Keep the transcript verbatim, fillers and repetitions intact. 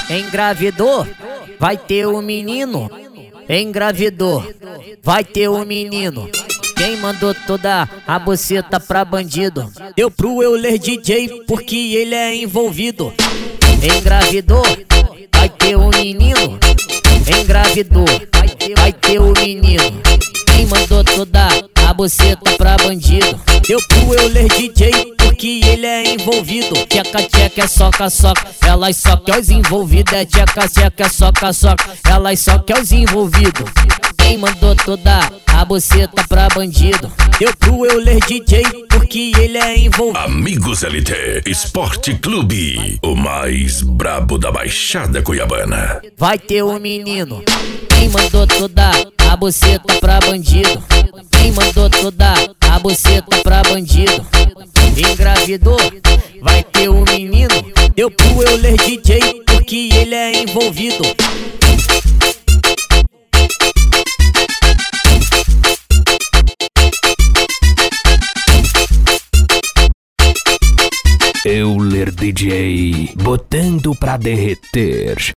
Engravidou, vai ter um menino. Engravidou, vai ter um menino. Quem mandou toda a buceta pra bandido? Deu pro Euler D J porque ele é envolvido. Engravidou, vai ter um menino. Engravidou, vai ter um menino. Quem mandou toda a buceta pra bandido? Deu pro Euler D J porque ele é envolvido. Tcheca, tcheca, é soca, soca. Elas só quer os envolvidos. É tcheca, tcheca, é soca, soca. Elas só quer os envolvidos. Quem mandou toda a buceta pra bandido? Deu pro Euler D J porque ele é envolvido. Amigos L T Esporte Clube, o mais brabo da Baixada Cuiabana. Vai ter um menino. Quem mandou toda a buceta pra bandido? Quem mandou toda a buceta pra bandido? Engravidou, vai ter um menino. Deu pro Euler D J porque ele é envolvido. Euler D J, botando pra derreter.